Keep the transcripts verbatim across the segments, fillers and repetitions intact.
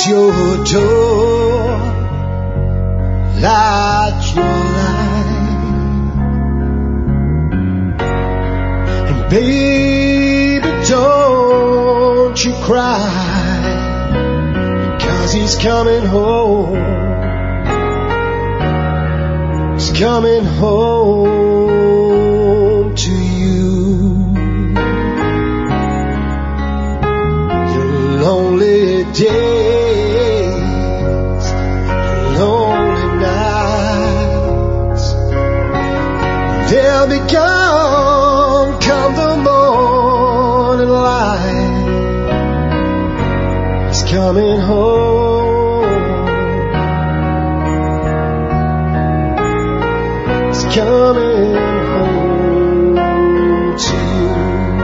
Close your door, light your light, and baby, don't you cry, because he's coming home, he's coming home to you. Your lonely days, lonely nights, they'll be gone come the morning light. He's coming home, he's coming home to you.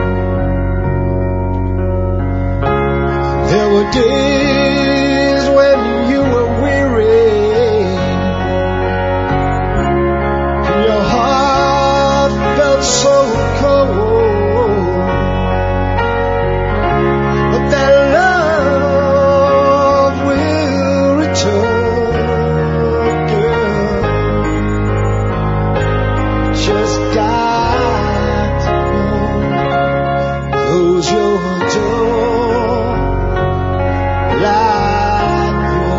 There were days when you were weary, and your heart felt so cold, but that love will return, girl. Just got to know. Close your door, light your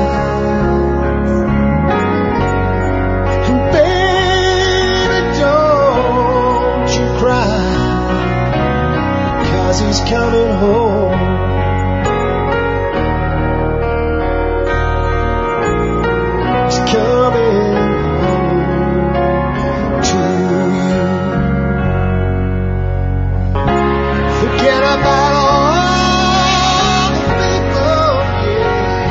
light, and baby, don't you cry, 'cause he's coming home, he's coming home to you. Forget about all the people, yeah.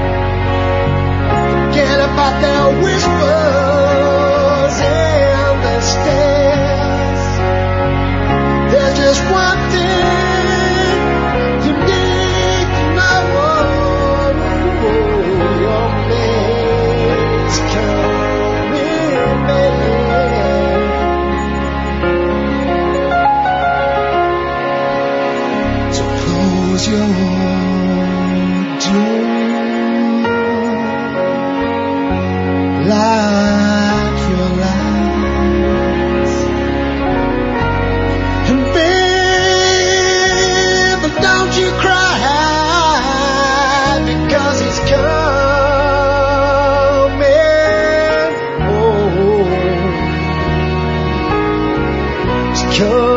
Forget about their whispers and their stares. There's just one thing you need to know. Your man's coming back. So close your door, light your lights, and baby, don't you cry, because he's coming home, he's coming